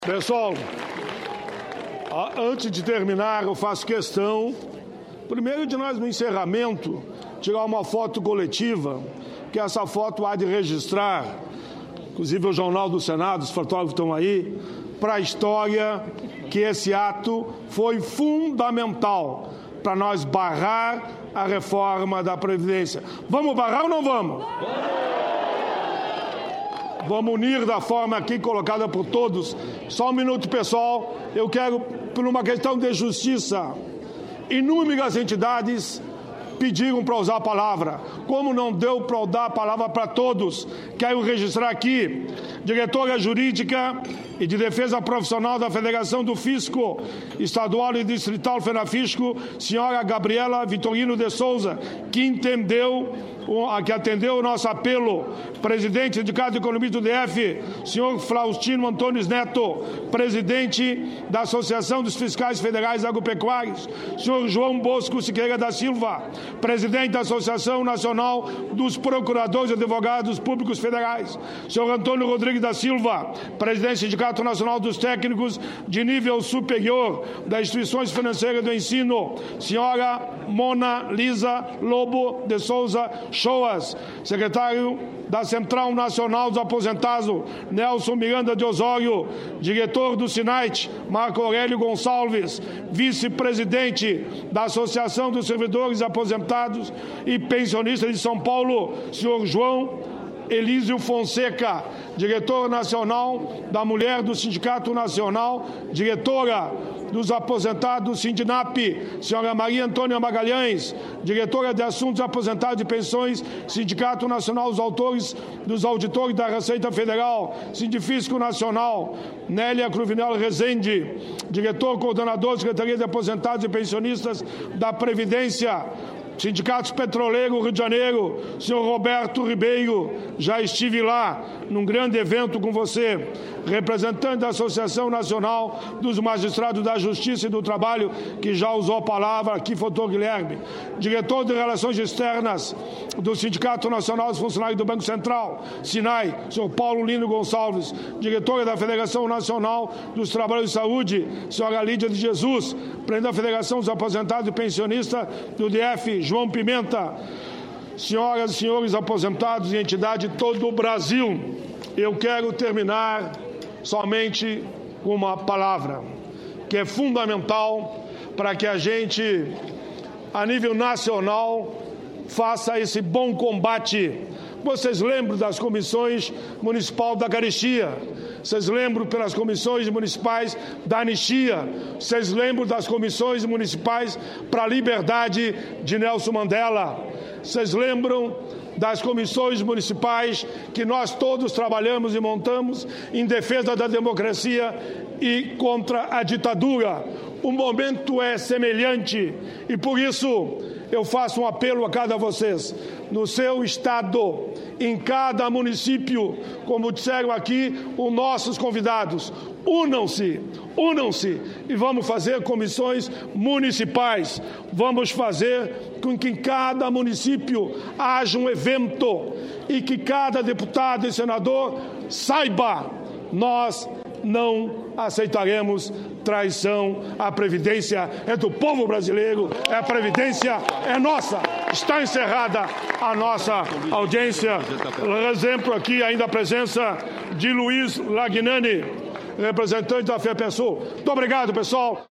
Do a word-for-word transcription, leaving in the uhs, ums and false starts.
Pessoal, antes de terminar, eu faço questão, primeiro de nós no encerramento, tirar uma foto coletiva, que essa foto há de registrar, inclusive o Jornal do Senado, os fotógrafos estão aí, para a história que esse ato foi fundamental para nós barrar a reforma da Previdência. Vamos barrar ou não vamos? Vamos unir da forma aqui colocada por todos. Só um minuto, pessoal. Eu quero, por uma questão de justiça, inúmeras entidades pediram para usar a palavra. Como não deu para dar a palavra para todos, quero registrar aqui, diretora jurídica e de defesa profissional da Federação do Fisco Estadual e Distrital Fenafisco, senhora Gabriela Vitorino de Souza, que entendeu, que atendeu o nosso apelo, presidente do Sindicato de Economia do D F, senhor Faustino Antônio Neto, presidente da Associação dos Fiscais Federais Agropecuários, senhor João Bosco Siqueira da Silva, presidente da Associação Nacional dos Procuradores e Advogados Públicos Federais, senhor Antônio Rodrigues da Silva, presidente do Sindicato Nacional dos Técnicos de Nível Superior das Instituições Financeiras do Ensino, senhora Mona Lisa Lobo de Souza Choas, secretário da Central Nacional dos Aposentados, Nelson Miranda de Osório, diretor do SINAIT, Marco Aurélio Gonçalves, vice-presidente da Associação dos Servidores Aposentados e Pensionistas de São Paulo, senhor João Elísio Fonseca, diretor nacional da Mulher do Sindicato Nacional, diretora dos Aposentados Sindinap, senhora Maria Antônia Magalhães, diretora de Assuntos Aposentados e Pensões, Sindicato Nacional dos Autores dos Auditores da Receita Federal, Sindifisco Nacional, Nélia Cruvinel Rezende, diretor coordenador da Secretaria de Aposentados e Pensionistas da Previdência, Sindicatos Petroleiros Rio de Janeiro, senhor Roberto Ribeiro, já estive lá num grande evento com você, representante da Associação Nacional dos Magistrados da Justiça e do Trabalho, que já usou a palavra, aqui foi o doutor Guilherme, diretor de Relações Externas do Sindicato Nacional dos Funcionários do Banco Central, SINAI, senhor Paulo Lino Gonçalves, diretora da Federação Nacional dos Trabalhadores de Saúde, senhora Lídia de Jesus, presidente da Federação dos Aposentados e Pensionistas do D F, João Pimenta, senhoras e senhores aposentados e entidade de todo o Brasil, eu quero terminar somente com uma palavra que é fundamental para que a gente, a nível nacional, faça esse bom combate. Vocês lembram das comissões municipais da caristia? Vocês lembram pelas comissões municipais da anistia? Vocês lembram das comissões municipais para a liberdade de Nelson Mandela? Vocês lembram das comissões municipais que nós todos trabalhamos e montamos em defesa da democracia e contra a ditadura? O momento é semelhante e, por isso, eu faço um apelo a cada vocês. No seu estado, em cada município, como disseram aqui os nossos convidados, unam-se, unam-se e vamos fazer comissões municipais. Vamos fazer com que em cada município haja um evento e que cada deputado e senador saiba, nós não aceitaremos traição. A Previdência é do povo brasileiro, a Previdência é nossa. Está encerrada a nossa audiência. Exemplo aqui ainda a presença de Luiz Lagnani, representante da FEPESUL. Muito obrigado, pessoal.